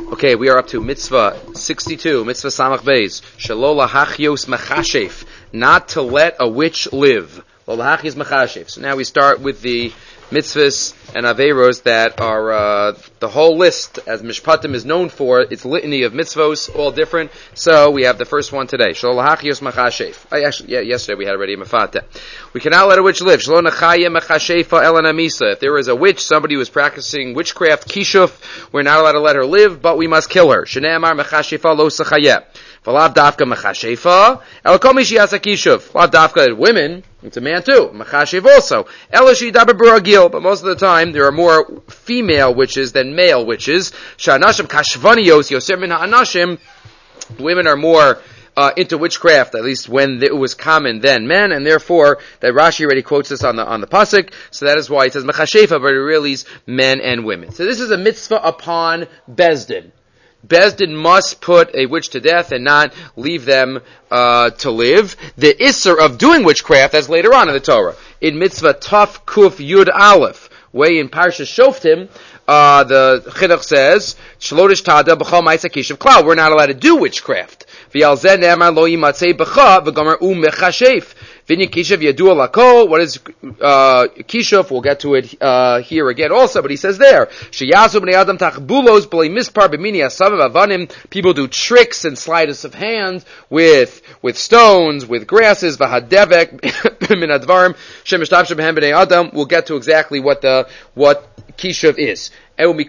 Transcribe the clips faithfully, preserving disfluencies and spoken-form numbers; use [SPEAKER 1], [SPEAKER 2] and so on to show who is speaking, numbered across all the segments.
[SPEAKER 1] Okay, we are up to mitzvah sixty-two, mitzvah samach beis, shelo lahachios machashef, not to let a witch live. Lo lahachios machashef. So now we start with the mitzvahs and averos that are uh, the whole list, as Mishpatim is known for, its litany of mitzvos, all different. So we have the first one today. Shelo lahachios machashef. I actually, yeah, yesterday we had already a mafata. We cannot let a witch live. Shelo nachaya machashefa elanamisa. If there is a witch, somebody who is practicing witchcraft, kishuf, we're not allowed to let her live, but we must kill her. Shneimar machashefa lo sachayeh. V'lav dafka machashefa, el kol mi sheyasa kishuv. Lav dafka women, it's a man too, machashev also. El shidaber baragil, but most of the time there are more female witches than male witches. Sha'anashim kashvanios yoser min ha'anashim. Women are more uh, into witchcraft, at least when it was common then men, and therefore that Rashi already quotes this on the on the pasuk. So that is why it says machashefa, but it really is men and women. So this is a mitzvah upon Bezdin. Bezdin must put a witch to death and not leave them uh, to live. The isser of doing witchcraft, that's later on in the Torah. In mitzvah Taf Kuf Yud Aleph, way in Parshas Shoftim, uh, the Chinuch says, Shlodish Tada B'chal Ma'isa Kishav Klal. We're not allowed to do witchcraft. V'yal zeh ne'emar lo yimatzei b'cha v'gomer u mechashef. V'nyin kishav yadua lakol. What is uh, kishav? We'll get to it uh, here again also, but he says there, sheyazu b'nei adam tachbulos b'lei mispar b'mini asavav avanim. People do tricks and sleights of hand with with stones, with grasses. V'hadevek min advarim shemishtav shebehem b'nei adam. We'll get to exactly what the what kishav is. So there, in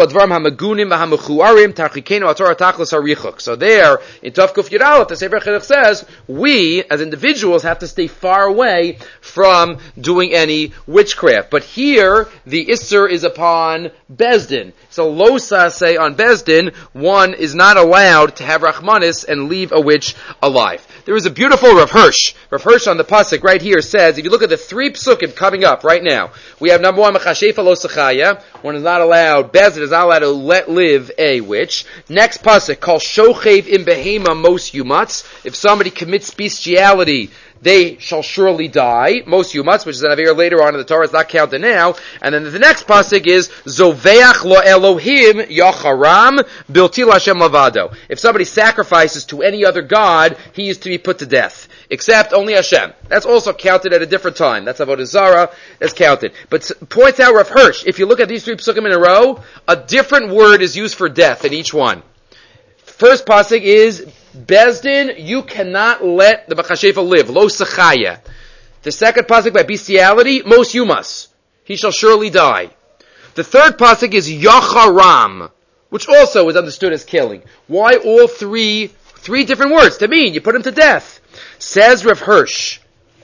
[SPEAKER 1] Tavkuf Yudalef, the Sefer Chinuch says, we, as individuals, have to stay far away from doing any witchcraft. But here, the Isser is upon Bezdin. So Losa say on Bezdin, one is not allowed to have Rachmanis and leave a witch alive. There is a beautiful Rav Hirsch. Rav Hirsch on the pasuk right here says, if you look at the three psukim coming up right now, we have number one, Machashefa lo sachaya. One is not allowed, Bezdin is not allowed to let live a witch. Next pasuk, called Shochev im behema mos yumatz. If somebody commits bestiality, they shall surely die. Most yumatz, which is an aver later on in the Torah, is not counted now. And then the next pasuk is Zoveach lo Elohim yacharam biltil Hashem lavado. If somebody sacrifices to any other god, he is to be put to death, except only Hashem. That's also counted at a different time. That's Avodah Zarah. That's counted. But points out Rav Hirsch, if you look at these three psukim in a row, a different word is used for death in each one. First pasuk is Bezdin, you cannot let the Machashefa live. Lo sachaya. The second pasuk by bestiality, Mos Yumas. He shall surely die. The third pasuk is Yacharam, which also is understood as killing. Why all three, three different words? To mean, you put him to death. Says Rav Hirsch,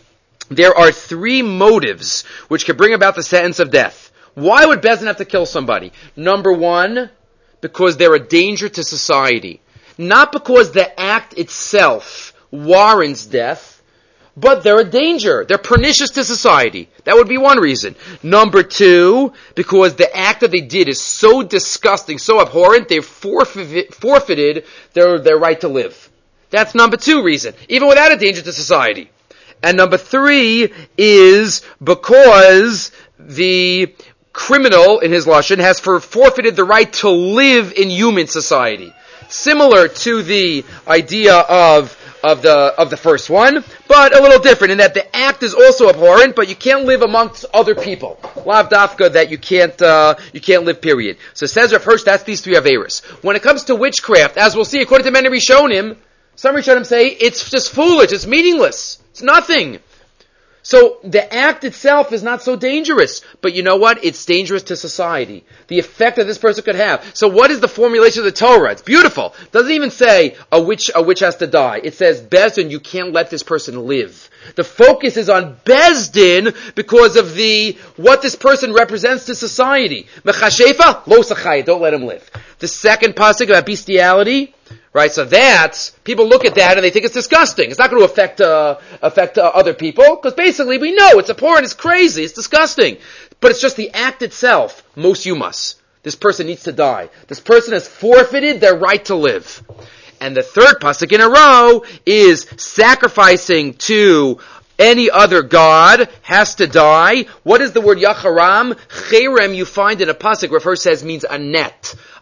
[SPEAKER 1] there are three motives which can bring about the sentence of death. Why would Bezdin have to kill somebody? Number one, because they're a danger to society. Not because the act itself warrants death, but they're a danger. They're pernicious to society. That would be one reason. Number two, because the act that they did is so disgusting, so abhorrent, they've forfeit, forfeited their, their right to live. That's number two reason, even without a danger to society. And number three is because the criminal, in his lashon, has for forfeited the right to live in human society. Similar to the idea of of the of the first one, but a little different in that the act is also abhorrent, but you can't live amongst other people. Lav dafka that you can't uh, you can't live. Period. So says Rav Hirsch, that's these three averos. When it comes to witchcraft, as we'll see, according to many Rishonim, some Rishonim say it's just foolish, it's meaningless, it's nothing. So the act itself is not so dangerous, but you know what? It's dangerous to society. The effect that this person could have. So what is the formulation of the Torah? It's beautiful. It doesn't even say a witch, a witch has to die. It says Bezdin, you can't let this person live. The focus is on Bezdin because of the what this person represents to society. Mechashefa lo sachaya, don't let him live. The second pasuk about bestiality. Right, so that's, people look at that and they think it's disgusting. It's not going to affect, uh, affect uh, other people, because basically we know it's abhorrent, it's crazy, it's disgusting. But it's just the act itself, Mos Yumas. This person needs to die. This person has forfeited their right to live. And the third pasuk in a row is sacrificing to any other god has to die. What is the word Yacharam? Cherem, you find in a pasuk, Rav Hirsch says, means a net.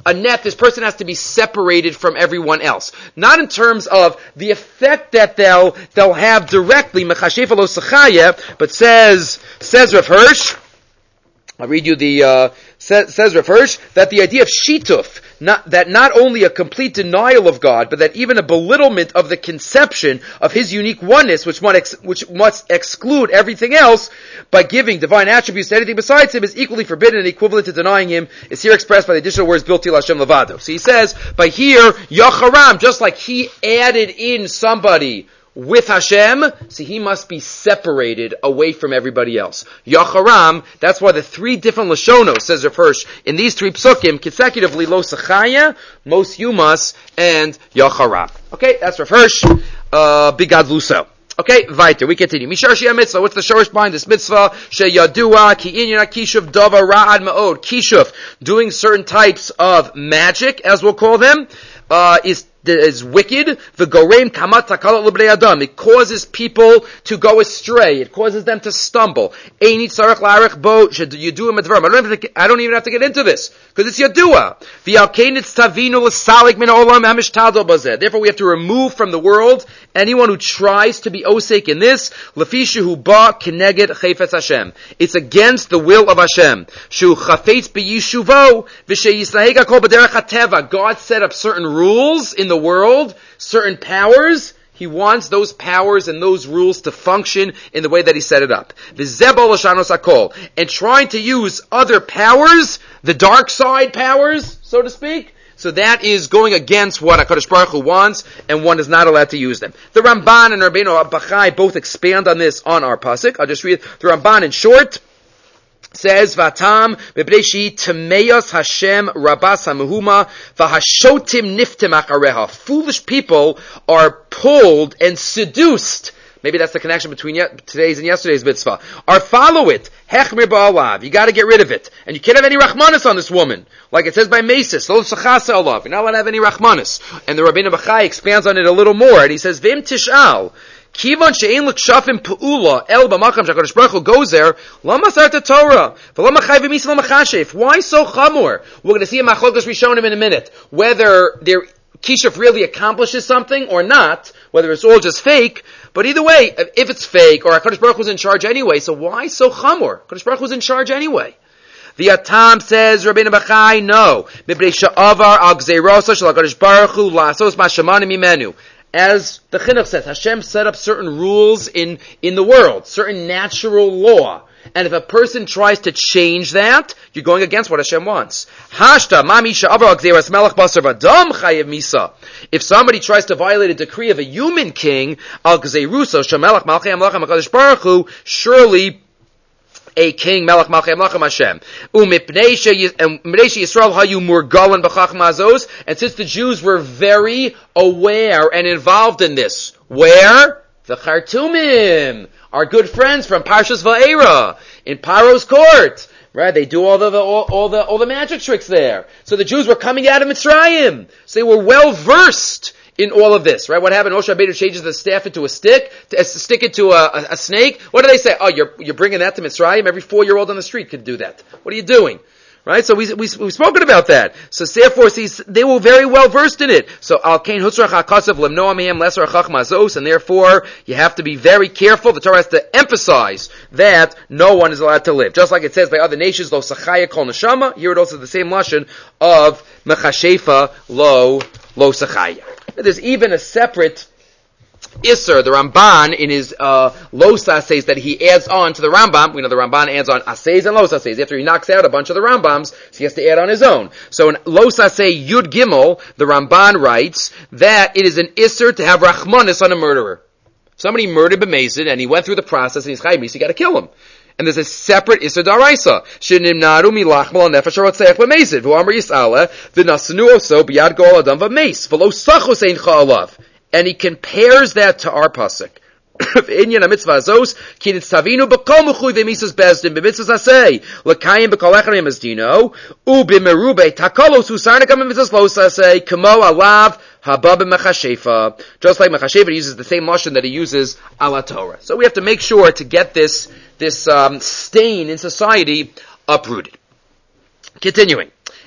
[SPEAKER 1] a net, this person has to be separated from everyone else. Not in terms of the effect that they'll, they'll have directly, mechashefa lo sechaya, but says, says Rav Hirsch, I'll read you the, uh, says, says Rav Hirsch, that the idea of shituf, not, that not only a complete denial of God, but that even a belittlement of the conception of His unique oneness, which must, ex, which must exclude everything else, by giving divine attributes to anything besides Him, is equally forbidden and equivalent to denying Him, is here expressed by the additional words, Bilti L'Hashem Levado. So he says, by here, Yacharam, just like He added in somebody with Hashem, so he must be separated away from everybody else. Yacharam, that's why the three different Lashonos, says Rav Hirsch, in these three psukim, consecutively, Lo Sechaya, Mos Yumas, and Yacharam. Okay, that's Rav Hirsch, uh, Bigad Luso. Okay, weiter, we continue. Mishar Shia Mitzvah, what's the shorish behind this mitzvah? She Yadua, Ki Inyan Kishuv Dava Ra'ad Ma'od. Kishuv, doing certain types of magic, as we'll call them, uh, is is wicked. The goreim kamat takalot l'bnei adam. It causes people to go astray. It causes them to stumble. Eini tzarech la'arech bo sheyadua medvarim. I don't have to, I don't even have to get into this because it's yadua. V'alkein it's tavinu l'salik min olam hamishtadol bazeh. Therefore, we have to remove from the world anyone who tries to be osek in this. Lefishu hu ba keneged chayfetz Hashem. It's against the will of Hashem. Shu chafetz b'yishuvo v'sheyisnahega kol b'derech hateva. God set up certain rules in the world, certain powers. He wants those powers and those rules to function in the way that He set it up. And trying to use other powers, the dark side powers, so to speak, so that is going against what HaKadosh Baruch Hu wants, and one is not allowed to use them. The Ramban and Rabbeinu Bachai both expand on this on our pasuk. I'll just read the Ramban in short. Says Vatam Bebreshi Temeyos Hashem Rabas Hamehuma Vahashotim Niftim Achareha. Foolish people are pulled and seduced. Maybe that's the connection between ye- today's and yesterday's mitzvah. Or follow it. Hechmir ba'alav. You gotta get rid of it. And you can't have any rachmanis on this woman. Like it says by Mesis. Lo sachasa alav. You're not allowed to have any rachmanis. And the Rabbeinu Bachai expands on it a little more. And he says, Vim tish'al. Kivan she'ein l'kshafim pe'ula el b'makam sh'HaKadosh Baruch Hu goes there, lama sarta Torah, v'lama chai v'misa lama chashef. Why so chamor? We're going to see a machlokes rishonim in a minute. Whether their kishuf really accomplishes something or not, whether it's all just fake, but either way, if it's fake, or HaKadosh Baruch Hu's in charge anyway, so why so chamor? HaKadosh Baruch Hu's in charge anyway. The Atam says, Rabbeinu Bachai, no. Mibnei sha'avar al gzeirosa shel HaKadosh Baruch Hu la'asos ma'shamanim imenu. As the Chinuch says, Hashem set up certain rules in, in the world, certain natural law. And if a person tries to change that, you're going against what Hashem wants. Hashta, mamisha avra gzeras melech basar vadam chayev misa. If somebody tries to violate a decree of a human king, al gzeruso shemelech malchei amlachem HaKadosh Baruch Hu, surely a king, Melech Malchei Amlachem Hashem. Umipnei Yisrael hayu murgalan b'chachma azos. And since the Jews were very aware and involved in this, where? The Chartumim, our good friends from Parshas Va'era, in Paro's court. Right? They do all the, the all, all the all the magic tricks there. So the Jews were coming out of Mitzrayim. So they were well versed in all of this, right? What happened? Moshe Rabbeinu changes the staff into a stick, to, uh, stick into a, a, a snake. What do they say? Oh, you're you're bringing that to Mitzrayim? Every four-year-old on the street could do that. What are you doing? Right? So we, we, we've spoken about that. So therefore, see, they were very well versed in it. So, al kain hutzrach hakasav lemnoa mehem lesser chachmazos, and therefore, you have to be very careful. The Torah has to emphasize that no one is allowed to live. Just like it says by other nations, lo sachaya kol neshama, here it also is the same lashon of mechashefa lo, lo sachaya. There's even a separate Isser, the Ramban, in his uh, Losa says that he adds on to the Rambam. We know the Ramban adds on Asays and Losa says. After he knocks out a bunch of the Rambams, so he has to add on his own. So in Losa say Yud Gimel, the Ramban writes that it is an Isser to have Rachmanis on a murderer. Somebody murdered B'mezid and he went through the process and he's Chayim, so you got to kill him. And there's a separate Isser Daraisa. Shenimnaru milachmal nefesh harotzeach b'mezid. V'amar yis'ala v'nasnu oso b'yad gol adam v'meis. V'lo sachos ein cha'alav. And he compares that to our pasuk. Inyan ha-mitzvah azos, ki nitzavinu b'kol mechuy v'misas bezdin, b'mitzvahs asay, l'kayim b'kol echanei mezdino, u b'merube takolos husarnikam b'mitzvahs los asay, kamo alav haba b'mechashefa. Just like Mechashefa uses the same lashon that he uses ala Torah. So we have to make sure to get this, this um, stain in society uprooted. Continuing.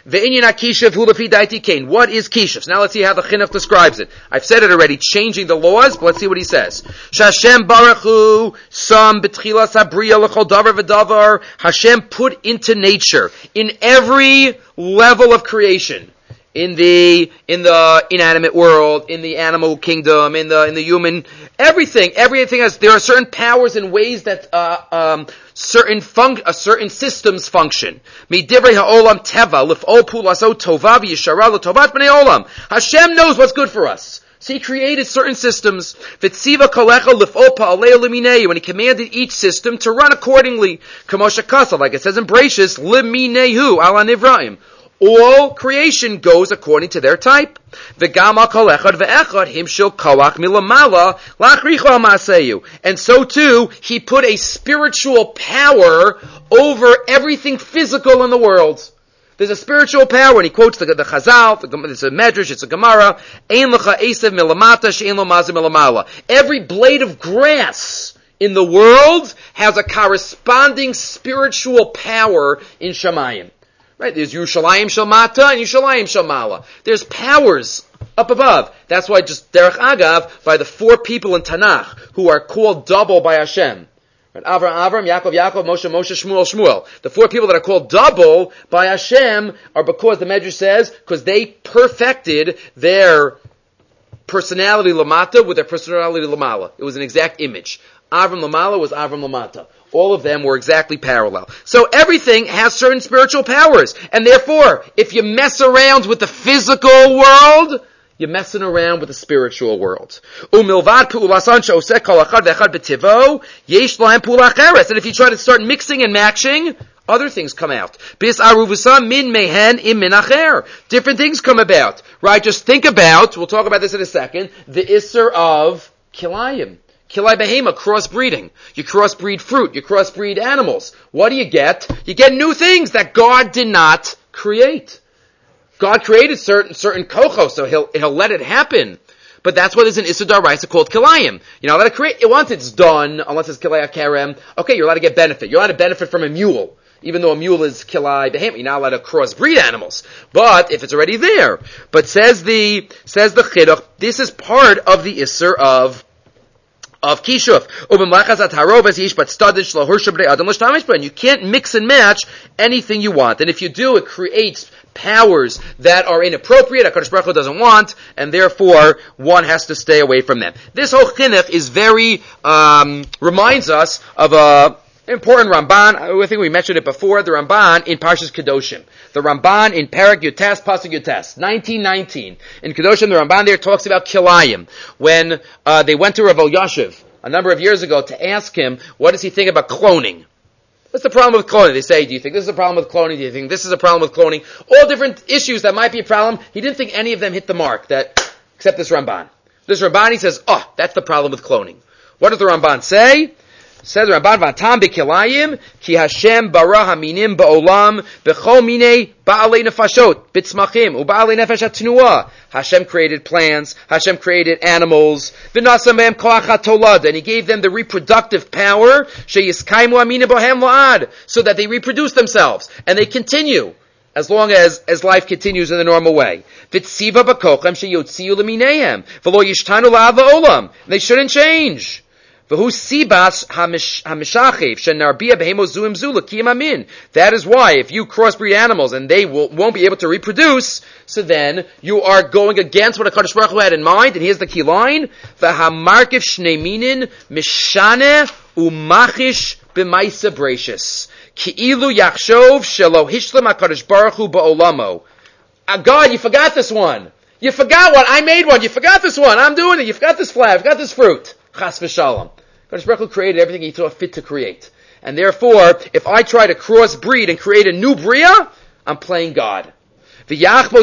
[SPEAKER 1] Ve'inyan HaKishav hu lefi daiti kain. What is Kishav? So now let's see how the Chinuch describes it. I've said it already, changing the laws, but let's see what he says. Shashem Baruch Hu Sam B'tchilas Habriya L'chol Davar V'Davar. Hashem put into nature, in every level of creation, in the in the inanimate world, in the animal kingdom, in the in the human, everything, everything has. There are certain powers and ways that uh, um, certain func- uh, certain systems function. Midivrei ha'olam teva lif'ol pulaso tova v'yishara l'tovat b'nei olam. Hashem knows what's good for us. So he created certain systems. V'tziva kalecha lif'ol pa'alei liminei, when he commanded each system to run accordingly. Kamosha kasa, like it says in Bereshis, limineihu ala nivraim. All creation goes according to their type. And so too, he put a spiritual power over everything physical in the world. There's a spiritual power, and he quotes the, the Chazal, the, it's a Medrash, it's a Gemara, every blade of grass in the world has a corresponding spiritual power in Shamayim. Right, there's Yerushalayim Shel Mata and Yerushalayim Shel Mala. There's powers up above. That's why just Derech Agav, by the four people in Tanakh who are called double by Hashem. Right, Avram, Avram, Yaakov, Yaakov, Moshe, Moshe, Shmuel, Shmuel. The four people that are called double by Hashem are because, the Medrash says, because they perfected their personality Lamata with their personality Lamala. It was an exact image. Avram Lamala was Avram Lamata. All of them were exactly parallel. So everything has certain spiritual powers. And therefore, if you mess around with the physical world, you're messing around with the spiritual world. And if you try to start mixing and matching, other things come out. Different things come about. Right? Just think about, we'll talk about this in a second, the Isser of Kilayim. Kilai behema, crossbreeding. You crossbreed fruit, you crossbreed animals. What do you get? You get new things that God did not create. God created certain certain kochos, so he'll he'll let it happen. But that's why there's an Issur D'Oraisa called Kilayim. You're not allowed to create, once it's done, unless it's Kilai HaKerem, okay, you're allowed to get benefit. You're allowed to benefit from a mule. Even though a mule is Kilai behema, you're not allowed to crossbreed animals. But if it's already there. But says the, says the Chinuch, this is part of the Issur of of Kishuf. And you can't mix and match anything you want. And if you do, it creates powers that are inappropriate, HaKadosh Baruch Hu doesn't want, and therefore one has to stay away from them. This whole chinuch is very, um, reminds us of a important Ramban. I think we mentioned it before, the Ramban in Parshas Kedoshim. The Ramban in Parak Yotes, Pasuk Yotes, nineteen nineteen. In Kedoshim, the Ramban there talks about Kilayim. When uh, they went to Rav Elyashiv a number of years ago to ask him, what does he think about cloning? What's the problem with cloning? They say, do you think this is a problem with cloning? Do you think this is a problem with cloning? All different issues that might be a problem. He didn't think any of them hit the mark, that except this Ramban. This Ramban, he says, oh, that's the problem with cloning. What does the Ramban say? Says the Ramban, Vatam bekilayim, ki Hashem bara haminim ba'olam, b'chol minei ba'alei nefashot, b'tzmachim, u'ba'alei nefesh ha'tnuah. Hashem created plants, Hashem created animals, v'nasam behem koach ha'tolad, and He gave them the reproductive power, sheyiskaimu aminim bohem la'ad, so that they reproduce themselves, and they continue, as long as, as life continues in the normal way. V'tziva b'kochem sheyotziu lemineihem, v'lo yishtanu la'ad la'olam. They shouldn't change. That is why if you crossbreed animals and they will, won't be able to reproduce, so then you are going against what HaKadosh Baruch Hu had in mind. And here's the key line: V'hamarkiv shnei minin mishane umachish b'maisa brachis ki'ilu yachshov shelo hishlam HaKadosh Baruch Hu ba'olamo. God, you forgot this one. You forgot one. I made one. You forgot this one. I'm doing it. You forgot this flower. You forgot this fruit. Chas v'shalom. HaKadosh Baruch Hu created everything He thought fit to create. And therefore, if I try to crossbreed and create a new Bria, I'm playing God. I,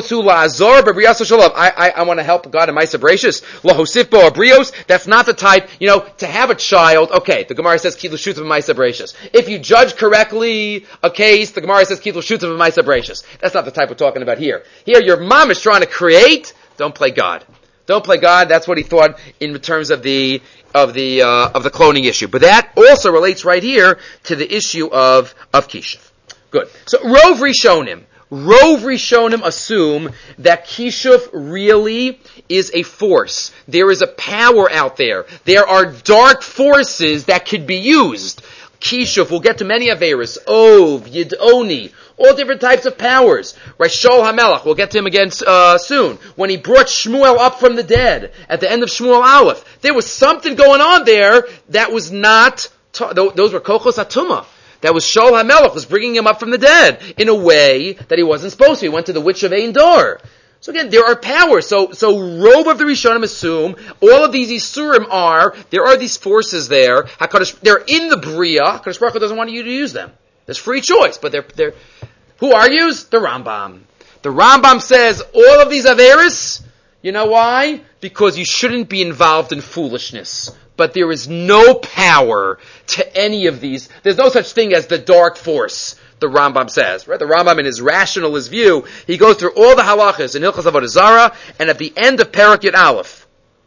[SPEAKER 1] I, I want to help God in Maisa Brachis. Lahosif bo abrios. That's not the type, you know, to have a child. Okay, the Gemara says Kitlu Shutav Maisa Brachis. If you judge correctly a case, the Gemara says Kitlu Shutav Maisa Brachis. That's not the type we're talking about here. Here, your mom is trying to create. Don't play God. Don't play God. That's what he thought in terms of the of the uh, of the cloning issue. But that also relates right here to the issue of of Kishav. Good. So Rov Rishonim, Rov Rishonim assume that Kishuf really is a force. There is a power out there. There are dark forces that could be used. Kishuf, we'll get to many Averis, Ov, Yidoni, all different types of powers. Right, Shaul HaMelech, we'll get to him again uh, soon. When he brought Shmuel up from the dead, at the end of Shmuel Aleph, there was something going on there that was not, those were Kochos Atuma. That was Shaul HaMelech was bringing him up from the dead in a way that he wasn't supposed to. He went to the witch of Ein Dor. So again, there are powers. So, so Rov of the Rishonim assume all of these Isurim are, there are these forces there. HaKadosh, they're in the Bria. HaKadosh Baruch Hu doesn't want you to use them. There's free choice, but they're, they're, who argues? The Rambam. The Rambam says all of these Averis, you know why? Because you shouldn't be involved in foolishness. But there is no power to any of these. There's no such thing as the dark force, the Rambam says. Right? The Rambam, in his rationalist view, he goes through all the halachas in Hilchos Avodah Zarah, and at the end of Perek Yud Aleph,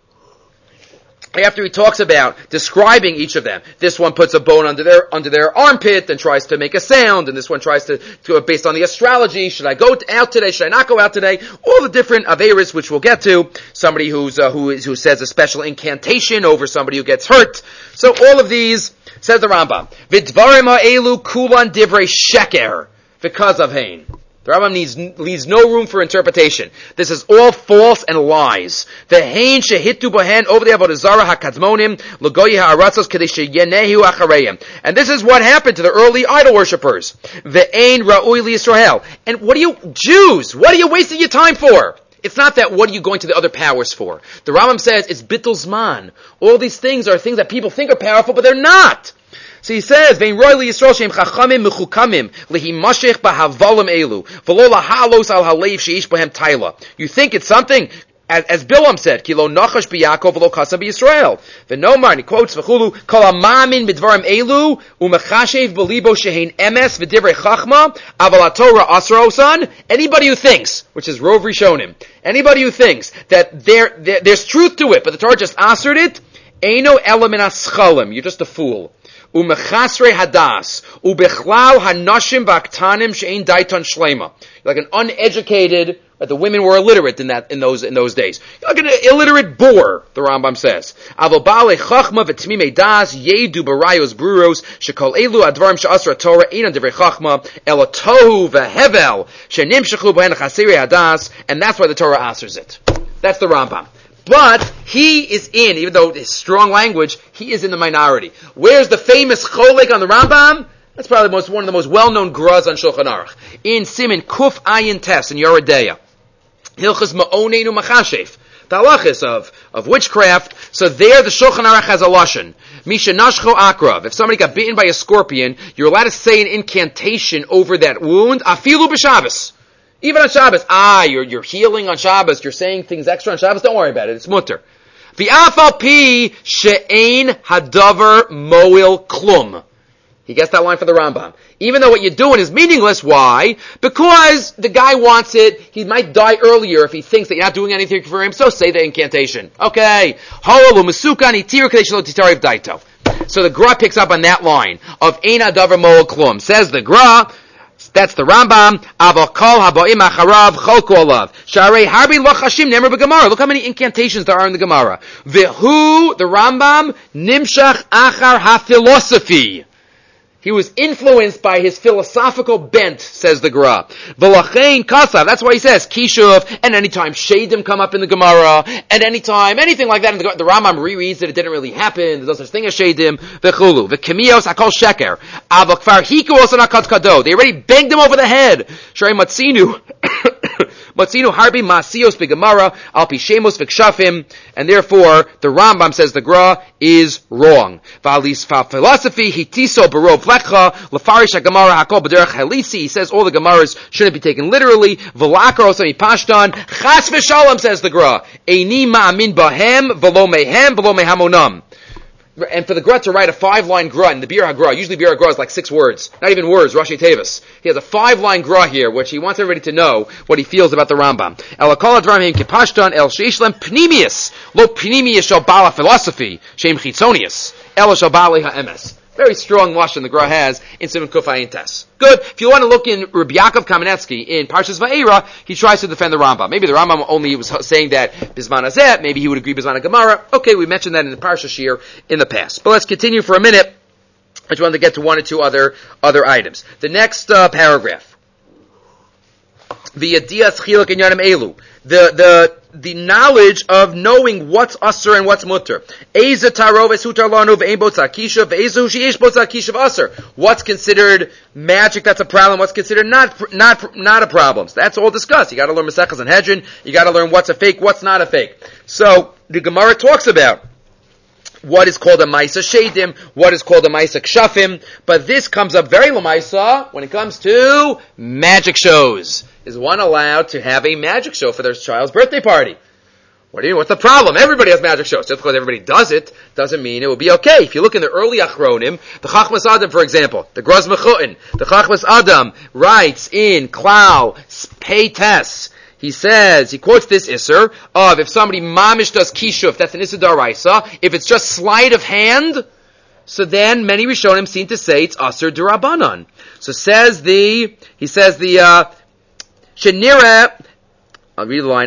[SPEAKER 1] after he talks about describing each of them, this one puts a bone under their under their armpit and tries to make a sound, and this one tries to, to based on the astrology, should I go out today, should I not go out today? All the different averis which we'll get to. Somebody who's uh, who is who says a special incantation over somebody who gets hurt. So all of these, says the Rambam, Vidvarim ha'elu kulan divrei sheker because of Hain. The Rambam needs, leaves no room for interpretation. This is all false and lies. The hein shehitu bohen over the avodah zarah hakadmonim logoyi ha'aratzos kedei sheyenehu achareim. And this is what happened to the early idol worshippers. Ve'ein ra'ui liYisrael. And what are you, Jews, what are you wasting your time for? It's not that what are you going to the other powers for. The Rambam says it's bittul zman. All these things are things that people think are powerful, but they're not. So he says, "Vein roy liYisrael sheim chachamim mechukamim lehimashech bahavalim elu v'lo lahalos al haleiv sheish bohem taila." You think it's something, as, as Bilam said, "Ki lo nachash b'Yakov v'lo kasam b'Yisrael." V'nomar, and he quotes v'chulu, "Kol ha'mamin b'dvarim elu u'mechashev b'libo shehein emes v'divrei chachma aval haTorah asra osan." Anybody who thinks, which is Rov Rishonim, anybody who thinks that there, there there's truth to it, but the Torah just assered it, eino elam min haschalim. You're just a fool. Umechasrei hadas ubechlal hanashim baktanim shein daiton shlema. Like an uneducated, uh, the women were illiterate in that in those in those days. You're like an illiterate boor, the Rambam says. Avobale chachma v'tmimei das yedu barayos bruros shekol elu advarim she'asra Torah einan divrei chachma elo tohu v'hevel shenimshechu b'hen chasirei hadas, and that's why the Torah answers it. That's the Rambam. But he is in, even though it's strong language, he is in the minority. Where's the famous cholek on the Rambam? That's probably the most, one of the most well-known gras on Shulchan Aruch. In Siman Kuf Ayin Tes in Yoredeya. Hilchas Ma'oneinu Machashev. The halachis of, of witchcraft. So there the Shulchan Aruch has a lashon. Misha nashcho akrav. If somebody got bitten by a scorpion, you're allowed to say an incantation over that wound. Afilu b'Shabbos. Even on Shabbos, ah, you're, you're healing on Shabbos, you're saying things extra on Shabbos, don't worry about it, it's mutter. V'afal pi she'ein hadavar moil klum. He gets that line from the Rambam. Even though what you're doing is meaningless, why? Because the guy wants it, he might die earlier if he thinks that you're not doing anything for him, so say the incantation. Okay. So the Gra picks up on that line of ein hadavar moil klum. Says the Gra, that's the Rambam. Aval kol haboim acharav cholku alav. Sharei harbi lachashim nemer b'Gemara. Look how many incantations there are in the Gemara. V'hu, the Rambam, nimshach achar ha-philosophy. He was influenced by his philosophical bent, says the Gra. V'lachein kasav. That's why he says kishuv. And anytime shadim come up in the Gemara, and anytime anything like that in the Gemara, the Rambam rereads that it didn't really happen. There's no such thing as shadim. V'chulu. V'kemios akol sheker. Avakfar hiku osan akad kado. They already banged him over the head. Shrei matzinu. Matzinu harbi masios begemara al pishemos v'kshafim, and therefore the Rambam, says the Gra, is wrong. V'alis philosophy hitiso barov lecha lefarish hagemara hakol b'derech halisi. He says all the Gemaras shouldn't be taken literally. V'lakar also pashtan chas v'shalom, says the Gra. Eini ma'amin bahem v'lo mehem v'lo mehamonam. And for the Gra to write a five-line Gra in the Bir HaGra, usually Bir HaGra is like six words, not even words, Rashi Tevis. He has a five-line Gra here, which he wants everybody to know what he feels about the Rambam. El Akol Advarim Heim Kipashtan El Sheishlem Pnimius Lo Pnimius Shal Bala Philosophy Shem Chitzonius El Shal Bala HaEmes. Very strong lashon the Gra has in Simon Kufay and Tes. Good. If you want to look in Rabbi Yaakov Kamenetsky in Parshas Va'era, he tries to defend the Rambam. Maybe the Rambam only was saying that Bisman Hazeh, maybe he would agree Bisman Gemara. Okay, we mentioned that in the Parsha Shir in the past. But let's continue for a minute. I just wanted to get to one or two other other items. The next uh, paragraph. The Yadias Chiluk Inyanim Elu. The the the knowledge of knowing what's usher and what's mutter. Eza taroves hutar lanu ve'ein botzar kishav ve'ezu sheyesh botzar kishav usher. What's considered magic? That's a problem. What's considered not not not a problem? So that's all discussed. You got to learn Maseches Sanhedrin. You got to learn what's a fake, what's not a fake. So the Gemara talks about what is called a Maisa Shedim, what is called a Maisa Kshafim, but this comes up very Lamaisa when it comes to magic shows. Is one allowed to have a magic show for their child's birthday party? What do you mean? What's the problem? Everybody has magic shows. Just because everybody does it doesn't mean it will be okay. If you look in the early Achronim, the Chachmas Adam, for example, the Graz Mechutin, the Chachmas Adam writes in Klau Peites, he says, he quotes this Isser of if somebody mamish does kishuf, that's an Isser Daraisa. If it's just sleight of hand, so then many Rishonim seem to say it's Asr Durabanan. So says the, he says the, uh, Shenira, I'll read the line.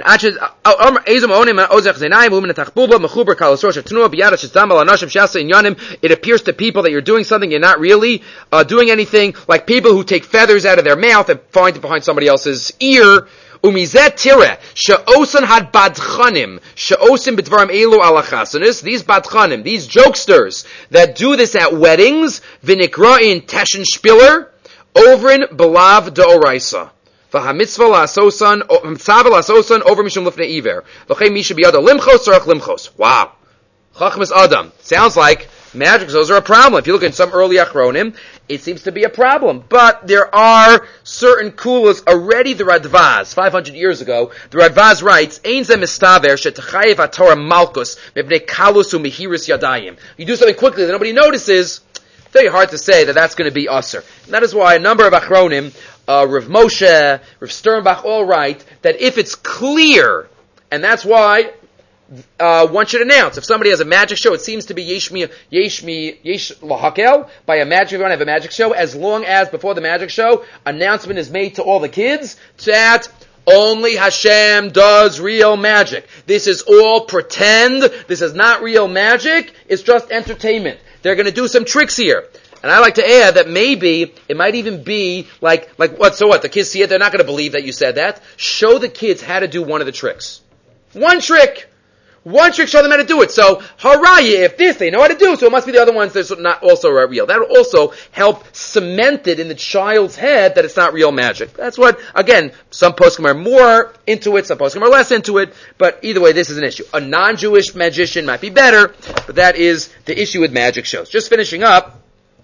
[SPEAKER 1] It appears to people that you're doing something, you're not really uh, doing anything, like people who take feathers out of their mouth and find it behind somebody else's ear. Umizet tire, she'osan had badchanim, she'osim b'dvarim elu ala chasanis, these badchanim, these jokesters that do this at weddings, v'nikra'in teshin shpiller, ovrin belav da'oraisa. V'hamitzvah la'asosan, mitzvah la'asosan, over mishum lifnei iver. V'chei misha biyada limchos, tzarech limchos. Wow. Chachmas Adam. Sounds like magic shows are a problem. If you look at some early Achronim, it seems to be a problem. But there are certain kulas already. The Radvaz, five hundred years ago, the Radvaz writes, Ein ze mistaver she'techayev haTorah malchus mebnei kalus u'mehiris yadayim. You do something quickly that nobody notices, it's very hard to say that that's going to be usher. And that is why a number of Achronim, uh, Rav Moshe, Rav Sternbach, all write that if it's clear, and that's why Uh, one should announce, if somebody has a magic show, it seems to be Yeshmi, Yeshmi, Yesh Lahakel, by a magic, if you want to have a magic show, as long as before the magic show, announcement is made to all the kids that only Hashem does real magic. This is all pretend, this is not real magic, it's just entertainment. They're going to do some tricks here. And I like to add that maybe it might even be like, like what, so what, the kids see it, they're not going to believe that you said that. Show the kids how to do one of the tricks. One trick! One trick, show them how to do it. So, haraya, if this, they know how to do, so it must be the other ones that's not also real. That will also help cement it in the child's head that it's not real magic. That's what, again, some poskim are more into it, some poskim are less into it, but either way, this is an issue. A non-Jewish magician might be better, but that is the issue with magic shows. Just finishing up,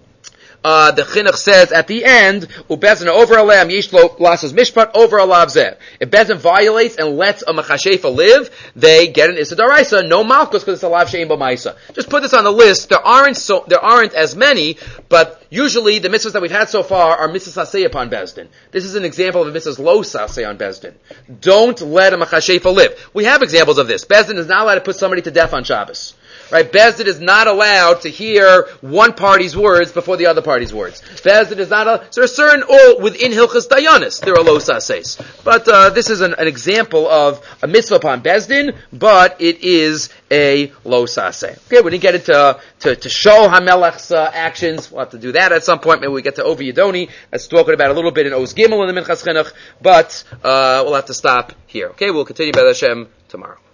[SPEAKER 1] Uh, the Chinuch says at the end, Ubezin over alam yishlo lasos mishpat over alav zeh. If Bezin violates and lets a machashefa live, they get an issa daraisa, no malchus because it's a lav she'im b'maisa. Just put this on the list. There aren't so there aren't as many, but usually the mitzvahs that we've had so far are mitzvahs saseh upon Bezdin. This is an example of a mitzvahs lo saseh on Bezdin. Don't let a machashefa live. We have examples of this. Bezdin is not allowed to put somebody to death on Shabbos. Right, Bezdin is not allowed to hear one party's words before the other party's words. Bezdin is not allowed, so there are certain, all within Hilchas Dayanis, there are lo sases. But, uh, this is an, an example of a mitzvah upon Bezdin, but it is a lo sase. Okay, we didn't get into, to, to show HaMelech's, uh, actions. We'll have to do that at some point. Maybe we get to Ovi Yedoni. That's talking about a little bit in Oz Gimel in the Minchas Chinuch, but, uh, we'll have to stop here. Okay, we'll continue by Hashem tomorrow.